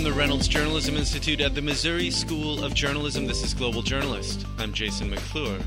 the Reynolds Journalism Institute at the Missouri School of Journalism. This is Global Journalist. I'm Jason McClure.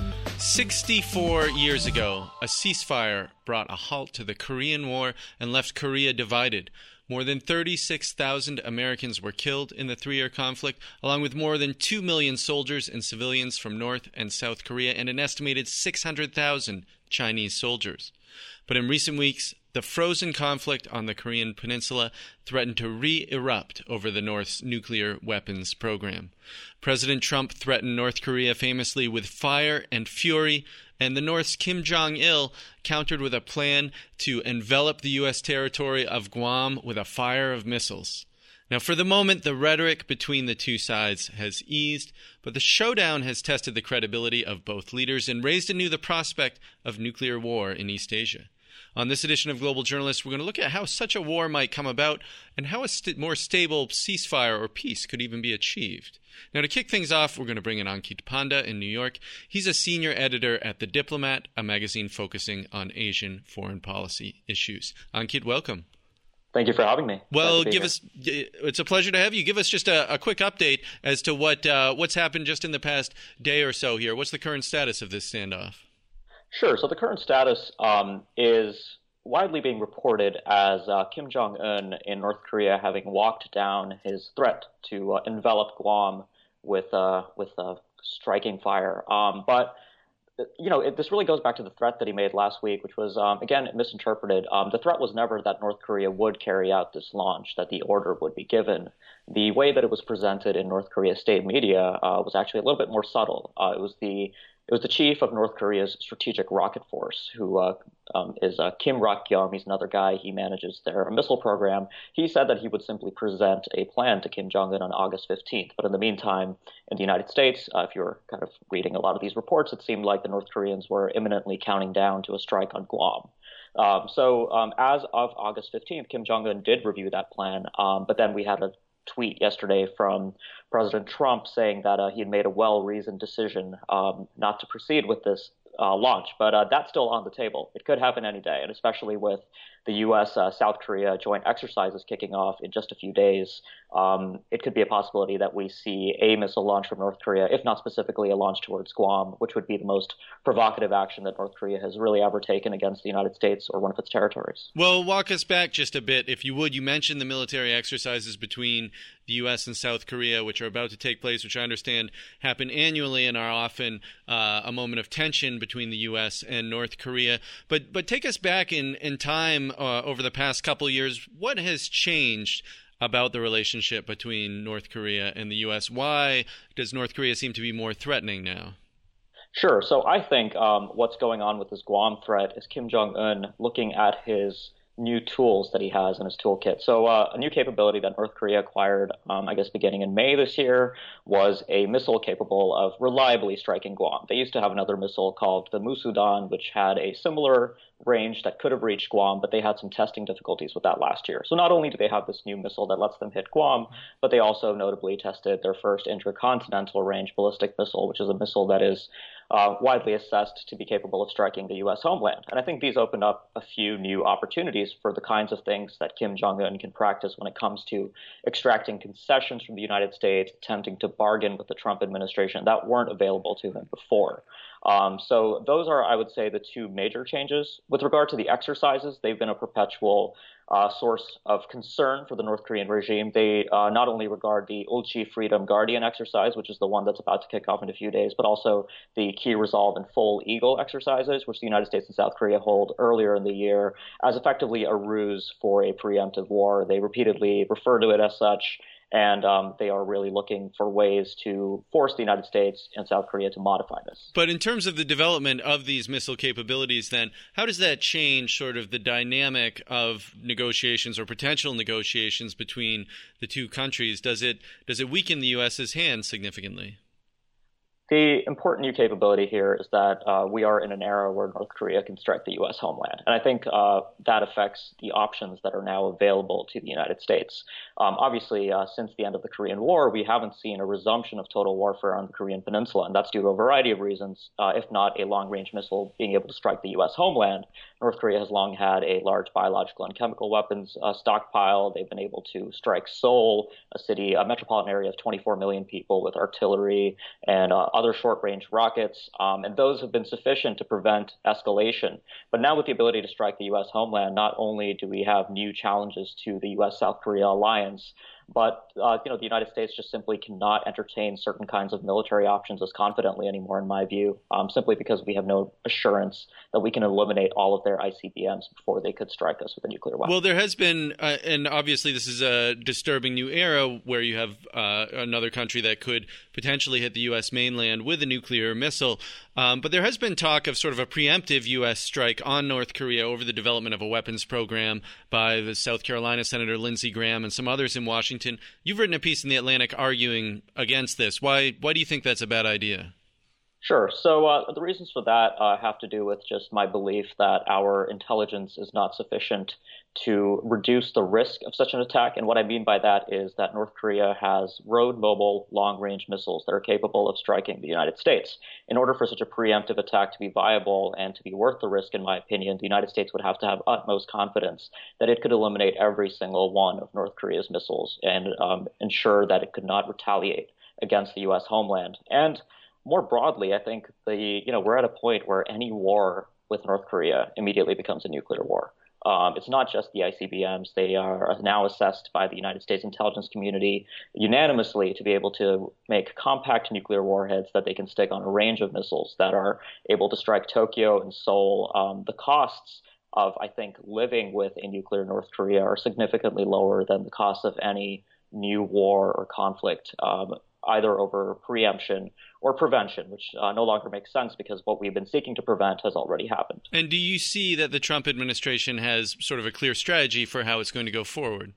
64 years ago, a ceasefire brought a halt to the Korean War and left Korea divided. More than 36,000 Americans were killed in the three-year conflict, along with more than 2 million soldiers and civilians from North and South Korea and an estimated 600,000 Chinese soldiers. But in recent weeks, the frozen conflict on the Korean peninsula threatened to re-erupt over the North's nuclear weapons program. President Trump threatened North Korea famously with fire and fury, and the North's Kim Jong-il countered with a plan to envelop the U.S. territory of Guam with a fire of missiles. Now, for the moment, the rhetoric between the two sides has eased, but the showdown has tested the credibility of both leaders and raised anew the prospect of nuclear war in East Asia. On this edition of Global Journalist, we're going to look at how such a war might come about and how a more stable ceasefire or peace could even be achieved. Now, to kick things off, we're going to bring in Ankit Panda in New York. He's a senior editor at The Diplomat, a magazine focusing on Asian foreign policy issues. Ankit, welcome. Thank you for having me. Well, it's a pleasure to have you. Give us just a quick update as to what's happened just in the past day or so here. What's the current status of this standoff? Sure. So the current status is widely being reported as Kim Jong-un in North Korea having walked down his threat to envelop Guam with striking fire. But this really goes back to the threat that he made last week, which was, again, misinterpreted. The threat was never that North Korea would carry out this launch, that the order would be given. The way that it was presented in North Korea state media was actually a little bit more subtle. It was the chief of North Korea's strategic rocket force, who is Kim Rak-kyum. He's another guy. He manages their missile program. He said that he would simply present a plan to Kim Jong-un on August 15th. But in the meantime, in the United States, if you're kind of reading a lot of these reports, it seemed like the North Koreans were imminently counting down to a strike on Guam. So as of August 15th, Kim Jong-un did review that plan, but then we had a tweet yesterday from President Trump saying that he had made a well-reasoned decision not to proceed with this launch. But that's still on the table. It could happen any day, and especially with the U.S.-South Korea joint exercises kicking off in just a few days, it could be a possibility that we see a missile launch from North Korea, if not specifically a launch towards Guam, which would be the most provocative action that North Korea has really ever taken against the United States or one of its territories. Well, walk us back just a bit, if you would. You mentioned the military exercises between the U.S. and South Korea, which are about to take place, which I understand happen annually and are often a moment of tension between the U.S. and North Korea. But take us back in time over the past couple of years. What has changed about the relationship between North Korea and the U.S.? Why does North Korea seem to be more threatening now? Sure. So I think what's going on with this Guam threat is Kim Jong-un looking at his new tools that he has in his toolkit. So a new capability that North Korea acquired, beginning in May this year, was a missile capable of reliably striking Guam. They used to have another missile called the Musudan, which had a similar range that could have reached Guam, but they had some testing difficulties with that last year. So not only do they have this new missile that lets them hit Guam, but they also notably tested their first intercontinental range ballistic missile, which is a missile that is widely assessed to be capable of striking the U.S. homeland. And I think these open up a few new opportunities for the kinds of things that Kim Jong-un can practice when it comes to extracting concessions from the United States, attempting to bargain with the Trump administration that weren't available to him before. So those are, I would say, the two major changes. With regard to the exercises, they've been a perpetual source of concern for the North Korean regime. They not only regard the Ulchi Freedom Guardian exercise, which is the one that's about to kick off in a few days, but also the Key Resolve and Full Eagle exercises, which the United States and South Korea hold earlier in the year as effectively a ruse for a preemptive war. They repeatedly refer to it as such. And they are really looking for ways to force the United States and South Korea to modify this. But in terms of the development of these missile capabilities, then, how does that change sort of the dynamic of negotiations or potential negotiations between the two countries? Does it weaken the U.S.'s hand significantly? The important new capability here is that we are in an era where North Korea can strike the U.S. homeland. And I think that affects the options that are now available to the United States. Obviously, since the end of the Korean War, we haven't seen a resumption of total warfare on the Korean Peninsula. And that's due to a variety of reasons, if not a long-range missile being able to strike the U.S. homeland. North Korea has long had a large biological and chemical weapons stockpile. They've been able to strike Seoul, a metropolitan area of 24 million people, with artillery and other short-range rockets, and those have been sufficient to prevent escalation. But now with the ability to strike the U.S. homeland, not only do we have new challenges to the U.S.-South Korea alliance, but the United States just simply cannot entertain certain kinds of military options as confidently anymore, in my view, simply because we have no assurance that we can eliminate all of their ICBMs before they could strike us with a nuclear weapon. Well, there has been, and obviously this is a disturbing new era where you have another country that could potentially hit the U.S. mainland with a nuclear missile. But there has been talk of sort of a preemptive U.S. strike on North Korea over the development of a weapons program by the South Carolina Senator Lindsey Graham and some others in Washington. You've written a piece in The Atlantic arguing against this. Why do you think that's a bad idea? Sure. So the reasons for that have to do with just my belief that our intelligence is not sufficient to reduce the risk of such an attack. And what I mean by that is that North Korea has road-mobile long-range missiles that are capable of striking the United States. In order for such a preemptive attack to be viable and to be worth the risk, in my opinion, the United States would have to have utmost confidence that it could eliminate every single one of North Korea's missiles and ensure that it could not retaliate against the U.S. homeland. And more broadly, I think we're at a point where any war with North Korea immediately becomes a nuclear war. It's not just the ICBMs. They are now assessed by the United States intelligence community unanimously to be able to make compact nuclear warheads that they can stick on a range of missiles that are able to strike Tokyo and Seoul. The costs of, I think, living with a nuclear North Korea are significantly lower than the cost of any new war or conflict, either over preemption or prevention, which no longer makes sense because what we've been seeking to prevent has already happened. And do you see that the Trump administration has sort of a clear strategy for how it's going to go forward?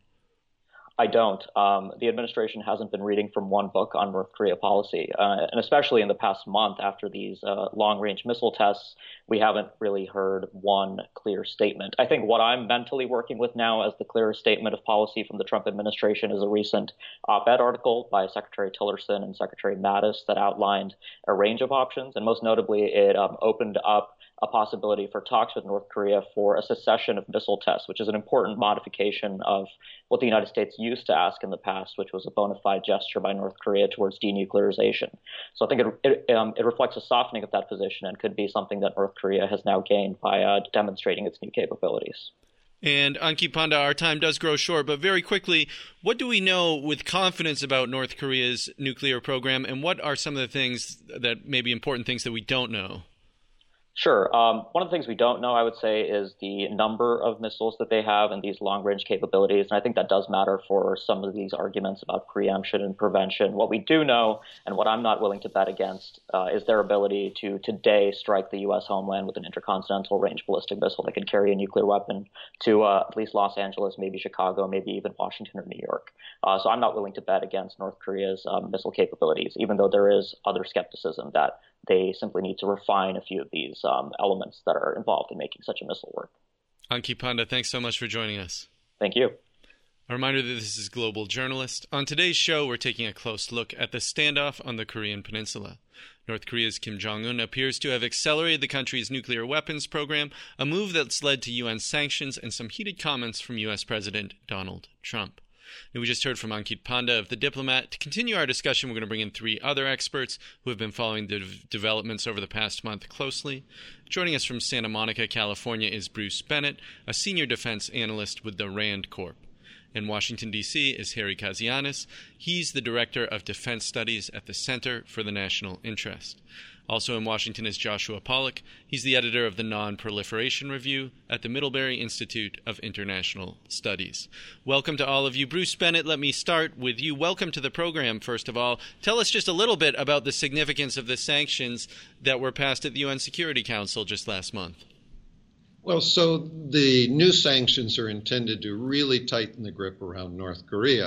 I don't. The administration hasn't been reading from one book on North Korea policy, and especially in the past month after these long-range missile tests, we haven't really heard one clear statement. I think what I'm mentally working with now as the clearest statement of policy from the Trump administration is a recent op-ed article by Secretary Tillerson and Secretary Mattis that outlined a range of options, and most notably it opened up a possibility for talks with North Korea for a cessation of missile tests, which is an important modification of what the United States used to ask in the past, which was a bona fide gesture by North Korea towards denuclearization. So I think it reflects a softening of that position and could be something that North Korea has now gained by demonstrating its new capabilities. And Ankit Panda, our time does grow short, but very quickly, what do we know with confidence about North Korea's nuclear program, and what are some of the things that may be important things that we don't know? Sure. One of the things we don't know, I would say, is the number of missiles that they have and these long-range capabilities. And I think that does matter for some of these arguments about preemption and prevention. What we do know, and what I'm not willing to bet against, is their ability to today strike the U.S. homeland with an intercontinental range ballistic missile that can carry a nuclear weapon to at least Los Angeles, maybe Chicago, maybe even Washington or New York. So I'm not willing to bet against North Korea's missile capabilities, even though there is other skepticism that they simply need to refine a few of these elements that are involved in making such a missile work. Ankit Panda, thanks so much for joining us. Thank you. A reminder that this is Global Journalist. On today's show, we're taking a close look at the standoff on the Korean Peninsula. North Korea's Kim Jong-un appears to have accelerated the country's nuclear weapons program, a move that's led to UN sanctions and some heated comments from U.S. President Donald Trump. Now, we just heard from Ankit Panda of The Diplomat. To continue our discussion, we're going to bring in three other experts who have been following the developments over the past month closely. Joining us from Santa Monica, California, is Bruce Bennett, a senior defense analyst with the RAND Corp. In Washington, D.C., is Harry Kazianis. He's the Director of Defense Studies at the Center for the National Interest. Also in Washington is Joshua Pollack. He's the editor of the Non-Proliferation Review at the Middlebury Institute of International Studies. Welcome to all of you. Bruce Bennett, let me start with you. Welcome to the program, first of all. Tell us just a little bit about the significance of the sanctions that were passed at the UN Security Council just last month. Well, so the new sanctions are intended to really tighten the grip around North Korea.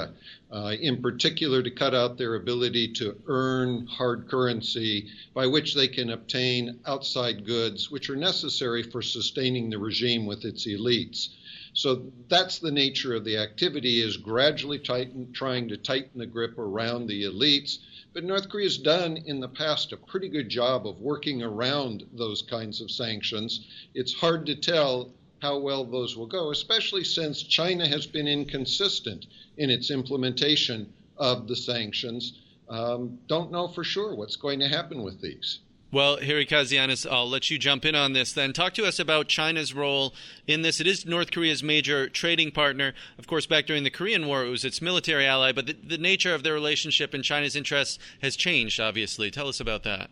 in particular to cut out their ability to earn hard currency by which they can obtain outside goods which are necessary for sustaining the regime with its elites. So that's the nature of the activity, is gradually trying to tighten the grip around the elites. But North Korea's done in the past a pretty good job of working around those kinds of sanctions. It's hard to tell how well those will go, especially since China has been inconsistent in its implementation of the sanctions. Don't know for sure what's going to happen with these. Well, Harry Kazianis, I'll let you jump in on this then. Talk to us about China's role in this. It is North Korea's major trading partner. Of course, back during the Korean War, it was its military ally, but the nature of their relationship and China's interests has changed, obviously. Tell us about that.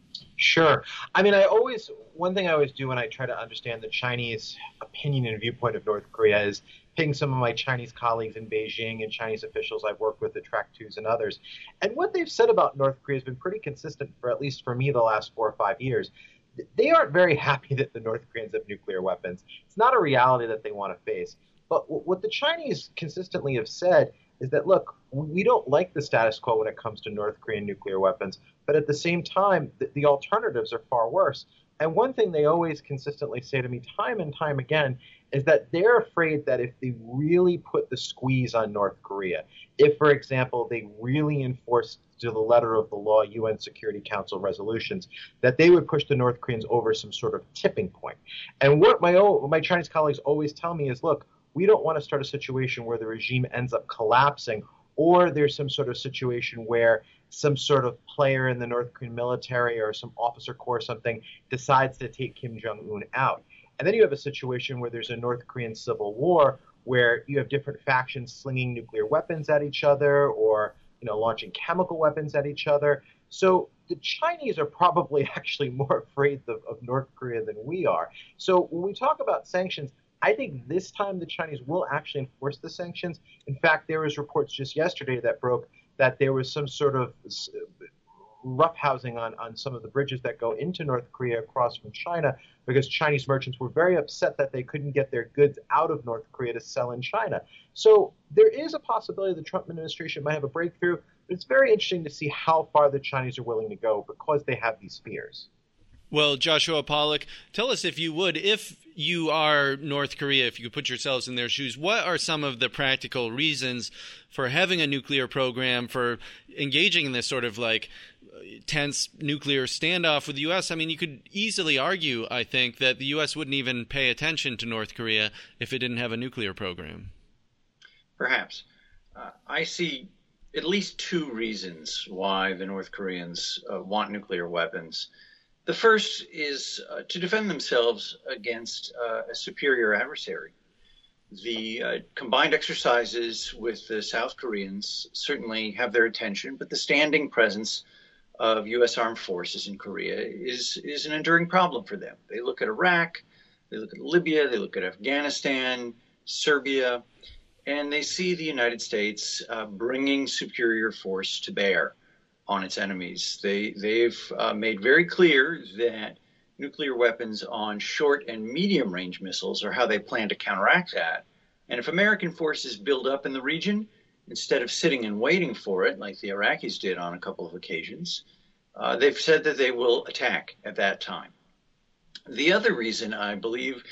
Sure. I mean, one thing I always do when I try to understand the Chinese opinion and viewpoint of North Korea is ping some of my Chinese colleagues in Beijing and Chinese officials I've worked with at Track 2s and others. And what they've said about North Korea has been pretty consistent for at least for me the last 4 or 5 years. They aren't very happy that the North Koreans have nuclear weapons. It's not a reality that they want to face. But what the Chinese consistently have said is that, look, we don't like the status quo when it comes to North Korean nuclear weapons, but at the same time, the alternatives are far worse. And one thing they always consistently say to me time and time again is that they're afraid that if they really put the squeeze on North Korea, if, for example, they really enforced to the letter of the law UN Security Council resolutions, that they would push the North Koreans over some sort of tipping point. And what my Chinese colleagues always tell me is, look, we don't want to start a situation where the regime ends up collapsing, or there's some sort of situation where some sort of player in the North Korean military or some officer corps or something decides to take Kim Jong-un out. And then you have a situation where there's a North Korean civil war where you have different factions slinging nuclear weapons at each other or, launching chemical weapons at each other. So the Chinese are probably actually more afraid of North Korea than we are. So when we talk about sanctions, I think this time the Chinese will actually enforce the sanctions. In fact, there was reports just yesterday that broke that there was some sort of roughhousing on some of the bridges that go into North Korea across from China because Chinese merchants were very upset that they couldn't get their goods out of North Korea to sell in China. So there is a possibility the Trump administration might have a breakthrough, but it's very interesting to see how far the Chinese are willing to go because they have these fears. Well, Joshua Pollack, tell us, if you would, if you are North Korea, if you could put yourselves in their shoes, what are some of the practical reasons for having a nuclear program, for engaging in this sort of tense nuclear standoff with the U.S.? I mean, you could easily argue, I think, that the U.S. wouldn't even pay attention to North Korea if it didn't have a nuclear program. Perhaps. I see at least 2 reasons why the North Koreans want nuclear weapons. The first is to defend themselves against a superior adversary. The combined exercises with the South Koreans certainly have their attention, but the standing presence of U.S. armed forces in Korea is an enduring problem for them. They look at Iraq, they look at Libya, they look at Afghanistan, Serbia, and they see the United States bringing superior force to bear on its enemies. They've made very clear that nuclear weapons on short and medium range missiles are how they plan to counteract that. And if American forces build up in the region, instead of sitting and waiting for it, like the Iraqis did on a couple of occasions, they've said that they will attack at that time. The other reason, I believe,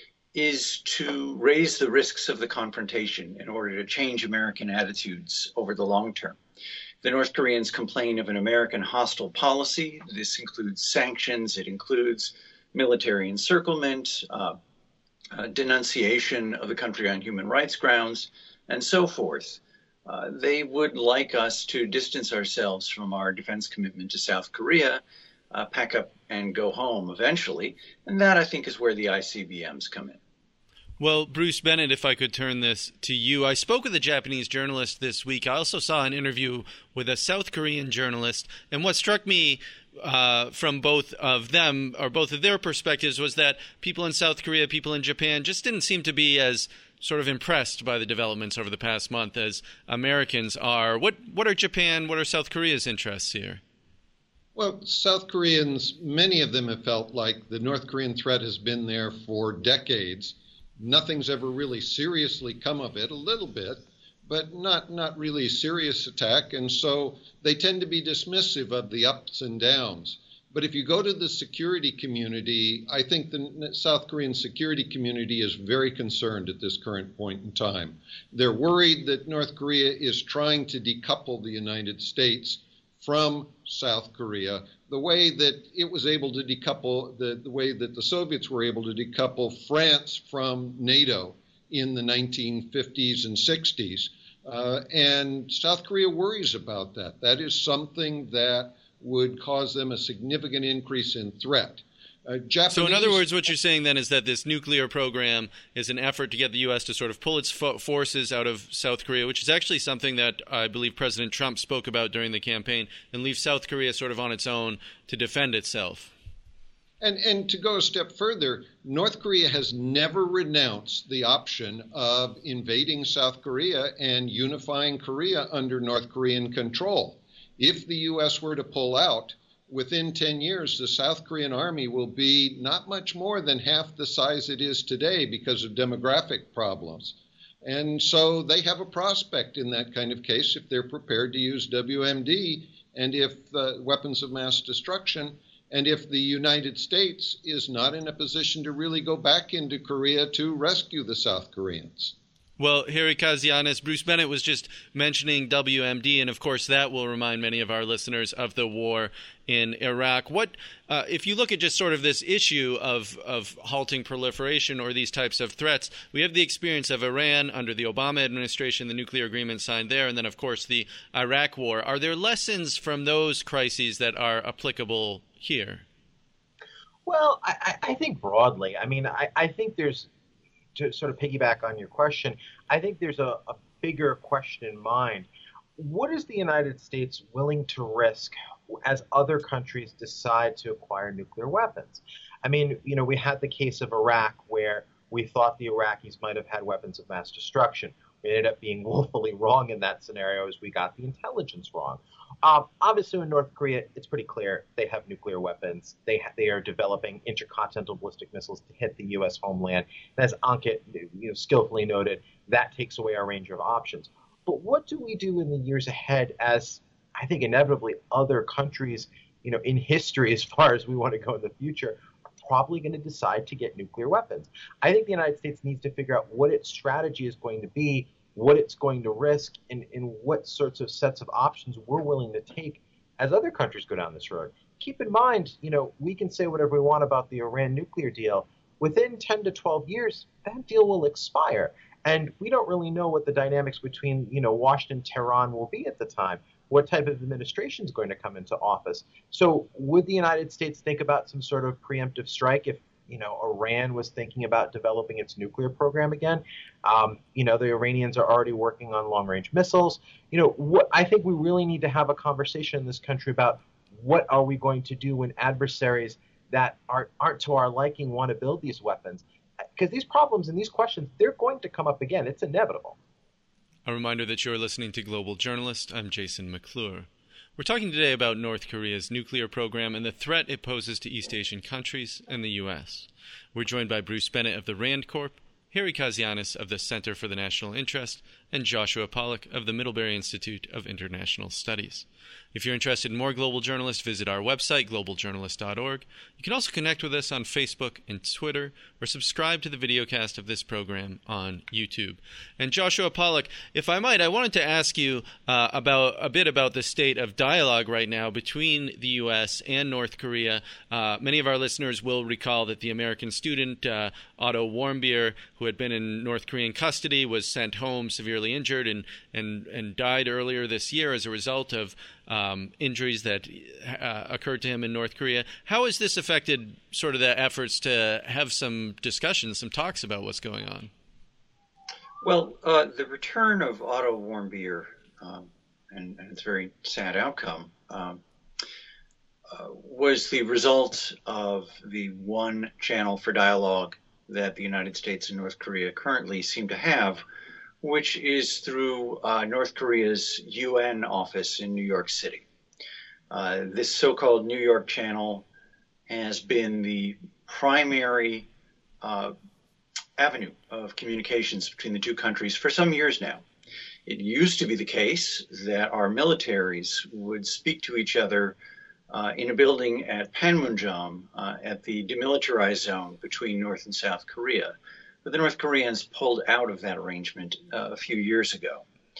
is to raise the risks of the confrontation in order to change American attitudes over the long term. The North Koreans complain of an American hostile policy. This includes sanctions. It includes military encirclement, denunciation of the country on human rights grounds, and so forth. They would like us to distance ourselves from our defense commitment to South Korea, pack up and go home eventually. And that, I think, is where the ICBMs come in. Well, Bruce Bennett, if I could turn this to you. I spoke with a Japanese journalist this week. I also saw an interview with a South Korean journalist. And what struck me from both of them, or both of their perspectives, was that people in South Korea, people in Japan just didn't seem to be as sort of impressed by the developments over the past month as Americans are. What are Japan, what are South Korea's interests here? Well, South Koreans, many of them have felt like the North Korean threat has been there for decades. Nothing's ever really seriously come of it, a little bit, but not really a serious attack. And so they tend to be dismissive of the ups and downs. But if you go to the security community, I think the South Korean security community is very concerned at this current point in time. They're worried that North Korea is trying to decouple the United States from South Korea, the way that it was able to decouple, the way that the Soviets were able to decouple France from NATO in the 1950s and 60s. And South Korea worries about that. That is something that would cause them a significant increase in threat. So in other words, what you're saying then is that this nuclear program is an effort to get the U.S. to sort of pull its forces out of South Korea, which is actually something that I believe President Trump spoke about during the campaign, and leave South Korea sort of on its own to defend itself. And to go a step further, North Korea has never renounced the option of invading South Korea and unifying Korea under North Korean control. If the U.S. were to pull out, within 10 years, the South Korean army will be not much more than half the size it is today because of demographic problems. And so they have a prospect in that kind of case if they're prepared to use WMD and if weapons of mass destruction, and if the United States is not in a position to really go back into Korea to rescue the South Koreans. Well, Harry Kazianis, Bruce Bennett was just mentioning WMD, and of course that will remind many of our listeners of the war in Iraq. What, if you look at just sort of this issue of halting proliferation or these types of threats, we have the experience of Iran under the Obama administration, the nuclear agreement signed there, and then of course the Iraq war. Are there lessons from those crises that are applicable here? Well, I think broadly. I mean, I think there's, to sort of piggyback on your question, I think there's a bigger question in mind. What is the United States willing to risk as other countries decide to acquire nuclear weapons? I mean, you know, we had the case of Iraq where we thought the Iraqis might have had weapons of mass destruction. We ended up being woefully wrong in that scenario as we got the intelligence wrong. Obviously, in North Korea, it's pretty clear they have nuclear weapons. They are developing intercontinental ballistic missiles to hit the U.S. homeland. And as Ankit skillfully noted, that takes away our range of options. But what do we do in the years ahead as, I think, inevitably other countries, in history, as far as we want to go in the future, are probably going to decide to get nuclear weapons? I think the United States needs to figure out what its strategy is going to be, what it's going to risk, and what sorts of sets of options we're willing to take as other countries go down this road. Keep in mind, we can say whatever we want about the Iran nuclear deal. Within 10 to 12 years, that deal will expire. And we don't really know what the dynamics between, Washington and Tehran will be at the time, what type of administration is going to come into office. So would the United States think about some sort of preemptive strike if, Iran was thinking about developing its nuclear program again? The Iranians are already working on long-range missiles. I think we really need to have a conversation in this country about what are we going to do when adversaries that aren't to our liking want to build these weapons. Because these problems and these questions, they're going to come up again. It's inevitable. A reminder that you're listening to Global Journalist. I'm Jason McClure. We're talking today about North Korea's nuclear program and the threat it poses to East Asian countries and the U.S. We're joined by Bruce Bennett of the RAND Corp, Harry Kazianis of the Center for the National Interest, and Joshua Pollack of the Middlebury Institute of International Studies. If you're interested in more Global Journalist, visit our website, globaljournalist.org. You can also connect with us on Facebook and Twitter, or subscribe to the videocast of this program on YouTube. And Joshua Pollack, if I might, I wanted to ask you about the state of dialogue right now between the U.S. and North Korea. Many of our listeners will recall that the American student, Otto Warmbier, who had been in North Korean custody, was sent home severely injured and died earlier this year as a result of injuries that occurred to him in North Korea. How has this affected sort of the efforts to have some discussions, some talks about what's going on? Well, the return of Otto Warmbier and its very sad outcome was the result of the one channel for dialogue that the United States and North Korea currently seem to have, which is through North Korea's UN office in New York City. This so-called New York channel has been the primary avenue of communications between the two countries for some years now. It used to be the case that our militaries would speak to each other in a building at Panmunjom, at the demilitarized zone between North and South Korea. But the North Koreans pulled out of that arrangement a few years ago.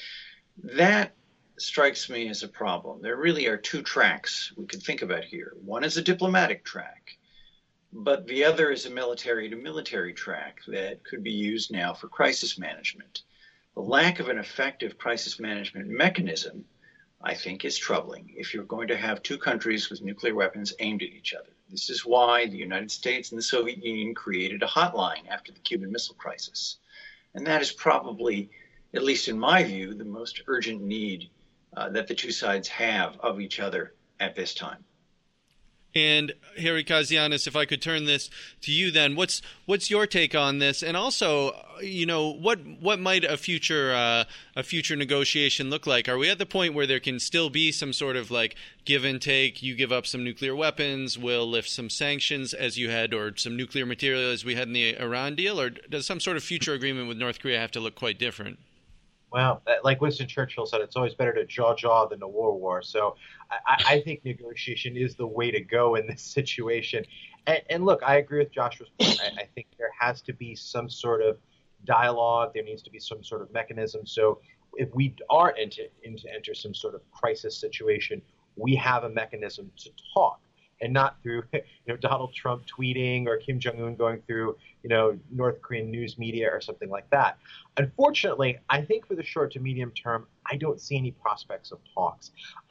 That strikes me as a problem. There really are two tracks we could think about here. One is a diplomatic track, but the other is a military-to-military track that could be used now for crisis management. The lack of an effective crisis management mechanism, I think, is troubling if you're going to have two countries with nuclear weapons aimed at each other. This is why the United States and the Soviet Union created a hotline after the Cuban Missile Crisis. And that is probably, at least in my view, the most urgent need that the two sides have of each other at this time. And Harry Katsianis, if I could turn this to you then, what's your take on this? And also, what might a future negotiation look like? Are we at the point where there can still be some sort of like give and take? You give up some nuclear weapons, we'll lift some sanctions as you had, or some nuclear material as we had in the Iran deal, or does some sort of future agreement with North Korea have to look quite different? Well, like Winston Churchill said, it's always better to jaw than to war. So I think negotiation is the way to go in this situation. And look, I agree with Joshua's point. I think there has to be some sort of dialogue. There needs to be some sort of mechanism. So if we are to enter some sort of crisis situation, we have a mechanism to talk. And not through, Donald Trump tweeting or Kim Jong-un going through, North Korean news media or something like that. Unfortunately, I think for the short to medium term, I don't see any prospects of talks.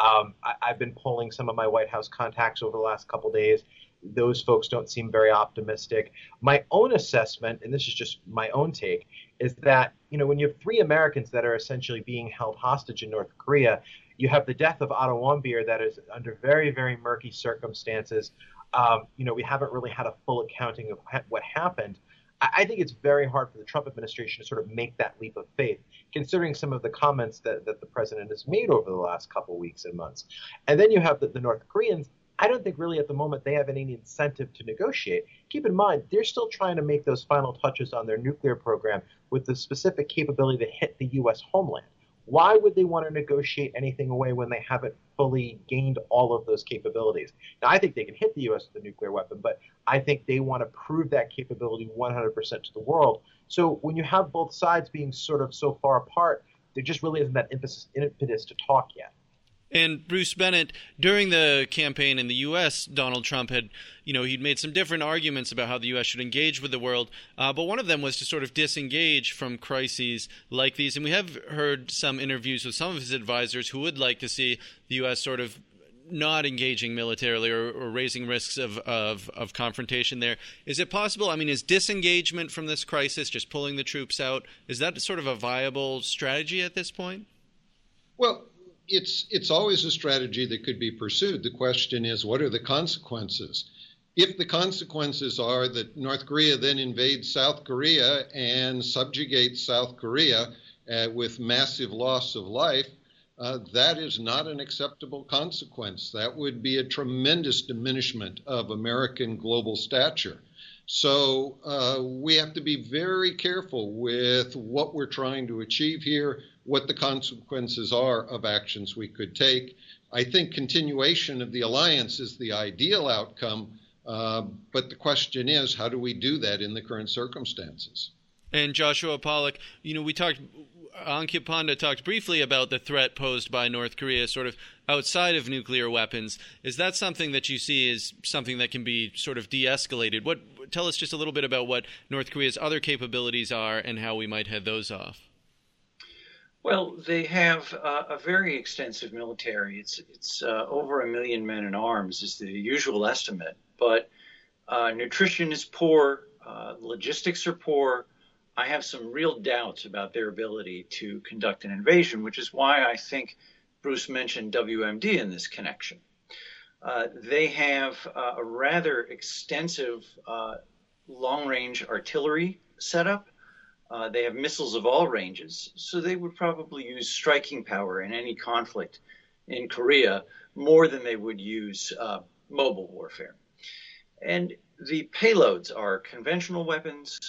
I've been polling some of my White House contacts over the last couple of days. Those folks don't seem very optimistic. My own assessment, and this is just my own take, is that, when you have 3 Americans that are essentially being held hostage in North Korea, you have the death of Otto Warmbier that is under very, very murky circumstances. We haven't really had a full accounting of what happened. I think it's very hard for the Trump administration to sort of make that leap of faith, considering some of the comments that the president has made over the last couple of weeks and months. And then you have the North Koreans. I don't think really at the moment they have any incentive to negotiate. Keep in mind, they're still trying to make those final touches on their nuclear program with the specific capability to hit the U.S. homeland. Why would they want to negotiate anything away when they haven't fully gained all of those capabilities? Now, I think they can hit the U.S. with a nuclear weapon, but I think they want to prove that capability 100% to the world. So when you have both sides being sort of so far apart, there just really isn't that impetus to talk yet. And Bruce Bennett, during the campaign in the U.S., Donald Trump had, he'd made some different arguments about how the U.S. should engage with the world. But one of them was to sort of disengage from crises like these. And we have heard some interviews with some of his advisors who would like to see the U.S. sort of not engaging militarily or raising risks of confrontation there. Is it possible? I mean, is disengagement from this crisis, just pulling the troops out, is that sort of a viable strategy at this point? Well, it's always a strategy that could be pursued. The question is, what are the consequences? If the consequences are that North Korea then invades South Korea and subjugates South Korea with massive loss of life, that is not an acceptable consequence. That would be a tremendous diminishment of American global stature. So we have to be very careful with what we're trying to achieve here, what the consequences are of actions we could take. I think continuation of the alliance is the ideal outcome, but the question is, how do we do that in the current circumstances? And Joshua Pollack, Ankit Panda talked briefly about the threat posed by North Korea sort of outside of nuclear weapons. Is that something that you see as something that can be sort of de-escalated? Tell us just a little bit about what North Korea's other capabilities are and how we might head those off. Well, they have a very extensive military. It's over 1 million men in arms is the usual estimate. But nutrition is poor, logistics are poor. I have some real doubts about their ability to conduct an invasion, which is why I think Bruce mentioned WMD in this connection. They have a rather extensive long-range artillery setup. They have missiles of all ranges, so they would probably use striking power in any conflict in Korea more than they would use mobile warfare. And the payloads are conventional weapons,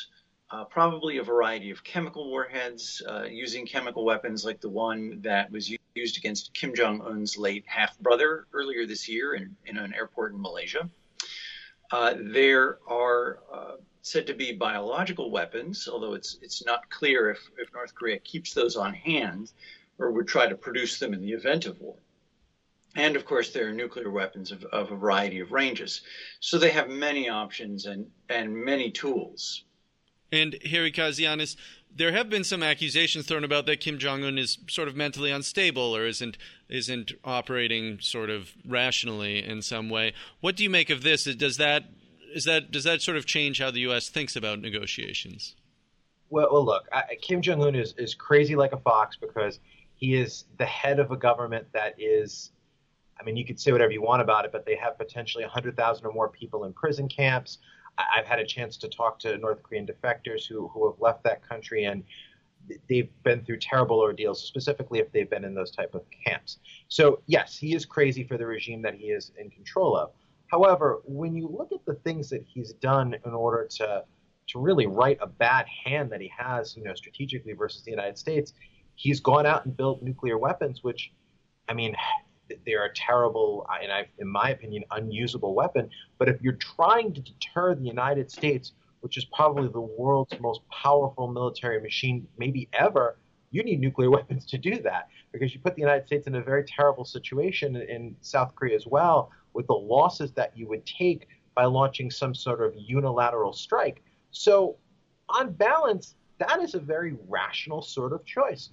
probably a variety of chemical warheads, using chemical weapons like the one that was used against Kim Jong-un's late half-brother earlier this year in an airport in Malaysia. There are said to be biological weapons, although it's not clear if North Korea keeps those on hand or would try to produce them in the event of war. And, of course, there are nuclear weapons of a variety of ranges. So they have many options and many tools. And Harry Kazianis, there have been some accusations thrown about that Kim Jong-un is sort of mentally unstable or isn't operating sort of rationally in some way. What do you make of this? Does that sort of change how the U.S. thinks about negotiations? Well, look, Kim Jong-un is crazy like a fox because he is the head of a government that is, I mean, you could say whatever you want about it, but they have potentially 100,000 or more people in prison camps. I've had a chance to talk to North Korean defectors who have left that country, and they've been through terrible ordeals, specifically if they've been in those type of camps. So, yes, he is crazy for the regime that he is in control of. However, when you look at the things that he's done in order to really right a bad hand that he has, strategically versus the United States, he's gone out and built nuclear weapons, which, I mean, they're a terrible, and in my opinion, unusable weapon. But if you're trying to deter the United States, which is probably the world's most powerful military machine maybe ever, you need nuclear weapons to do that, because you put the United States in a very terrible situation in South Korea as well, with the losses that you would take by launching some sort of unilateral strike. So on balance, that is a very rational sort of choice,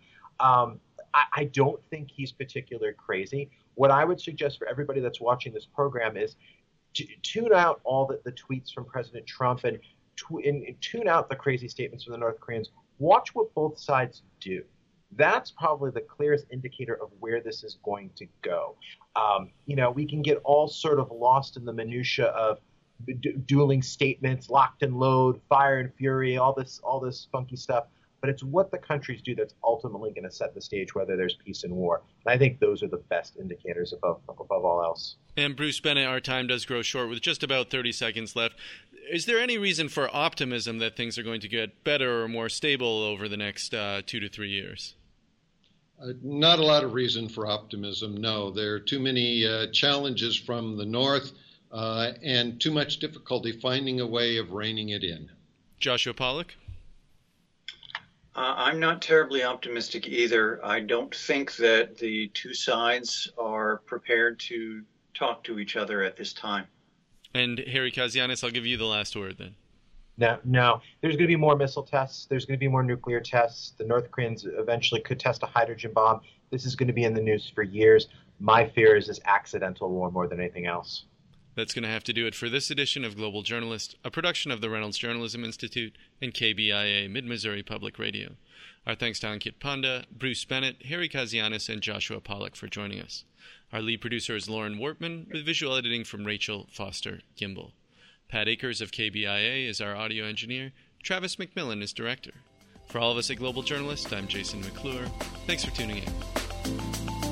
I don't think he's particularly crazy. What I would suggest for everybody that's watching this program is to tune out all the tweets from President Trump and tune out the crazy statements from the North Koreans. Watch what both sides do. That's probably the clearest indicator of where this is going to go. We can get all sort of lost in the minutia of dueling statements, locked and load, fire and fury, all this funky stuff. But it's what the countries do that's ultimately going to set the stage, whether there's peace and war. And I think those are the best indicators above all else. And Bruce Bennett, our time does grow short with just about 30 seconds left. Is there any reason for optimism that things are going to get better or more stable over the next 2 to 3 years? Not a lot of reason for optimism, no. There are too many challenges from the North and too much difficulty finding a way of reining it in. Joshua Pollack? I'm not terribly optimistic either. I don't think that the two sides are prepared to talk to each other at this time. And Harry Kazianis, I'll give you the last word then. No. There's going to be more missile tests. There's going to be more nuclear tests. The North Koreans eventually could test a hydrogen bomb. This is going to be in the news for years. My fear is this accidental war more than anything else. That's going to have to do it for this edition of Global Journalist, a production of the Reynolds Journalism Institute and KBIA Mid-Missouri Public Radio. Our thanks to Ankit Panda, Bruce Bennett, Harry Kazianis, and Joshua Pollack for joining us. Our lead producer is Lauren Wortman, with visual editing from Rachel Foster Gimbel. Pat Akers of KBIA is our audio engineer. Travis McMillan is director. For all of us at Global Journalist, I'm Jason McClure. Thanks for tuning in.